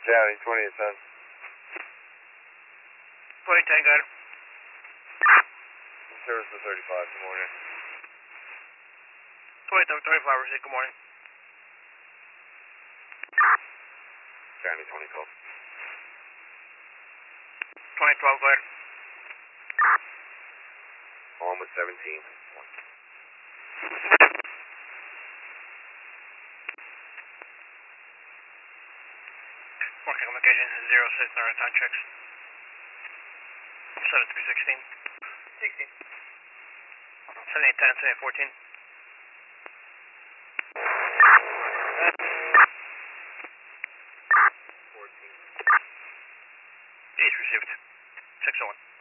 County, 20th, son. 2010, got it. Service to 35, good morning. 35, receive, good morning. County, 2012. 2012, go ahead. On with 17. Working on location 06, our time checks. Set it to be 16. 16. 7810, 7814. East received. 601.